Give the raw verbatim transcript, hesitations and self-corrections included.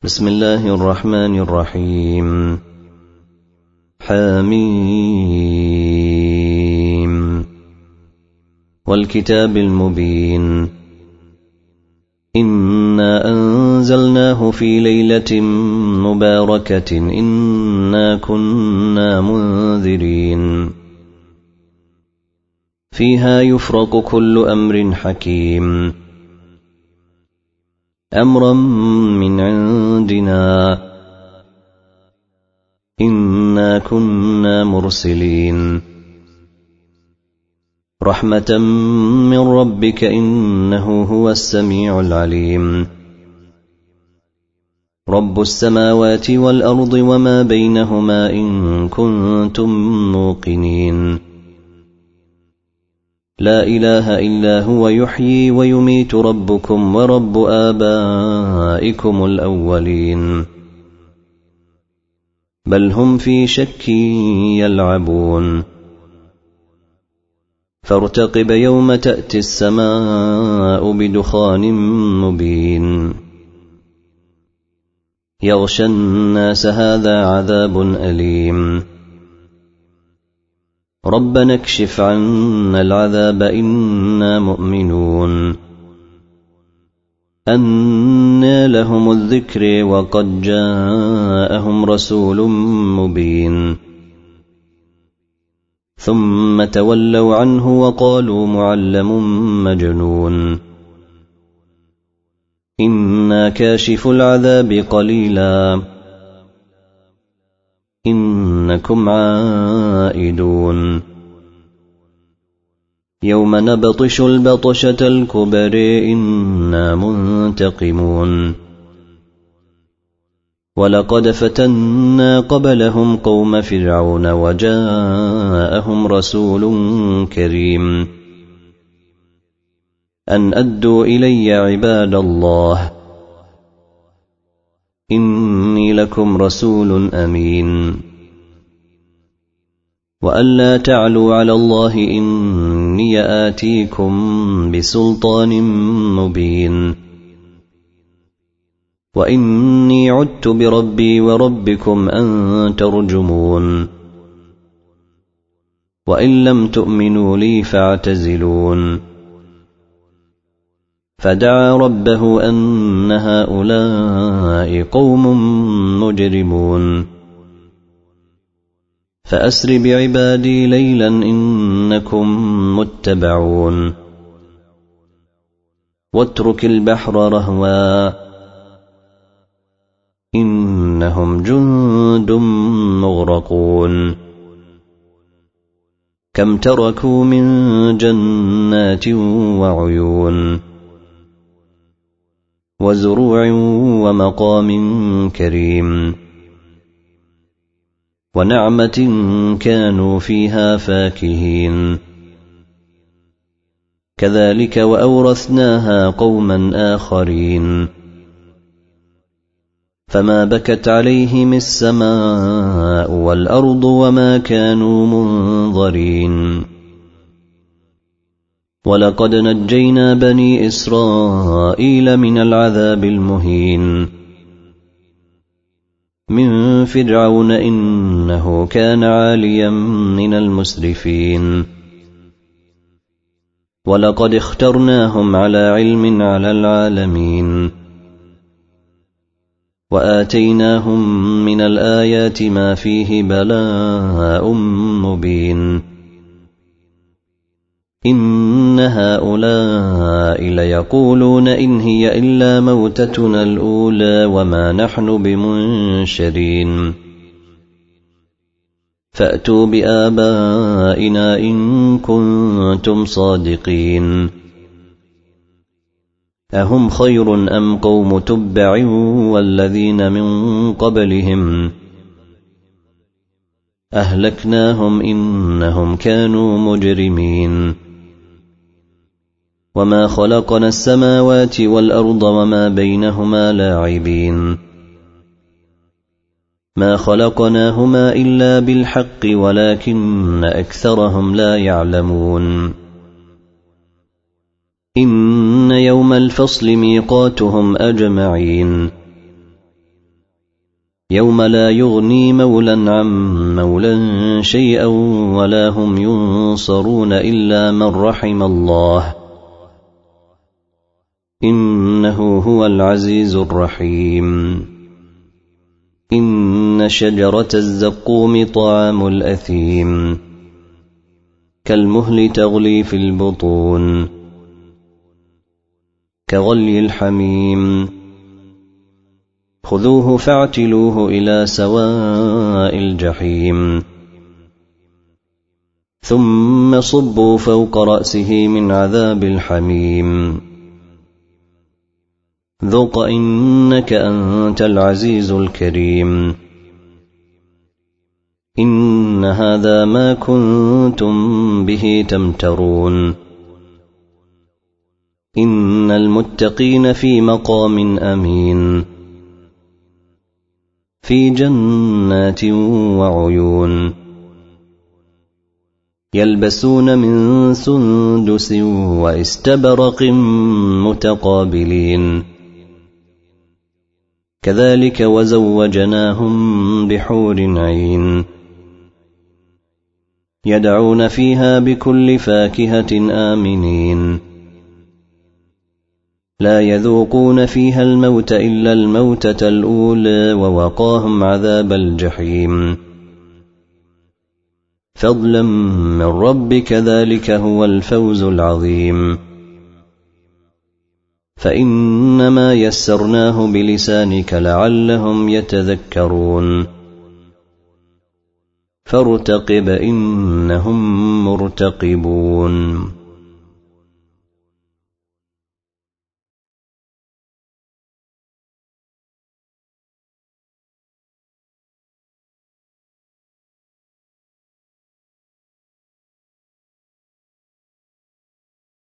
بسم الله الرحمن الرحيم. حميم والكتاب المبين. إنا أنزلناه في ليلة مباركة إنا كنا منذرين فيها يفرق كل أمر حكيم أمرا من عندنا إنا كنا مرسلين رحمة من ربك إنه هو السميع العليم رب السماوات والأرض وما بينهما إن كنتم موقنين لا إله إلا هو يحيي ويميت ربكم ورب آبائكم الأولين بل هم في شك يلعبون فارتقب يوم تأتي السماء بدخان مبين يغشى الناس هذا عذاب أليم ربنا اكشف عنا العذاب إنا مؤمنون أنى لهم الذكر وقد جاءهم رسول مبين ثم تولوا عنه وقالوا معلم مجنون إنا كاشف العذاب قليلا إنكم عائدون يوم نبطش البطشة الكبر إنا منتقمون ولقد فتنا قبلهم قوم فرعون وجاءهم رسول كريم أن أدوا إلي عباد الله إني لكم رسول أمين وأن لا تعلوا على الله إني آتيكم بسلطان مبين وإني عدت بربي وربكم أن ترجمون وإن لم تؤمنوا لي فاعتزلون فدعا ربه أن هؤلاء قوم مجرمون فأسر بعبادي ليلا إنكم متبعون واترك البحر رهوا إنهم جند مغرقون كم تركوا من جنات وعيون وزروع ومقام كريم ونعمة كانوا فيها فاكهين كذلك وأورثناها قوما آخرين فما بكت عليهم السماء والأرض وما كانوا منظرين ولقد نجينا بني إسرائيل من العذاب المهين من فرعون إنه كان عاليا من المسرفين ولقد اخترناهم على علم على العالمين وآتيناهم من الآيات ما فيه بلاء مبين إن هؤلاء ليقولون إن هي إلا موتتنا الأولى وما نحن بمنشرين فأتوا بآبائنا إن كنتم صادقين أهم خير أم قوم تبع والذين من قبلهم أهلكناهم إنهم كانوا مجرمين وما خلقنا السماوات والأرض وما بينهما لاعبين ما خلقناهما إلا بالحق ولكن أكثرهم لا يعلمون إن يوم الفصل ميقاتهم أجمعين يوم لا يغني مولا عن مولا شيئا ولا هم ينصرون إلا من رحم الله إنه هو العزيز الرحيم إن شجرة الزقوم طعام الأثيم كالمهل تغلي في البطون كغلي الحميم خذوه فاعتلوه إلى سواء الجحيم ثم صبوا فوق رأسه من عذاب الحميم ذق إنك أنت العزيز الكريم إن هذا ما كنتم به تمترون إن المتقين في مقام أمين في جنات وعيون يلبسون من سندس واستبرق متقابلين كذلك وزوجناهم بحور عين يدعون فيها بكل فاكهة آمنين لا يذوقون فيها الموت إلا الموتة الأولى ووقاهم عذاب الجحيم فضلا من ربك ذلك هو الفوز العظيم فإنما يسرناه بلسانك لعلهم يتذكرون فارتقب إنهم مرتقبون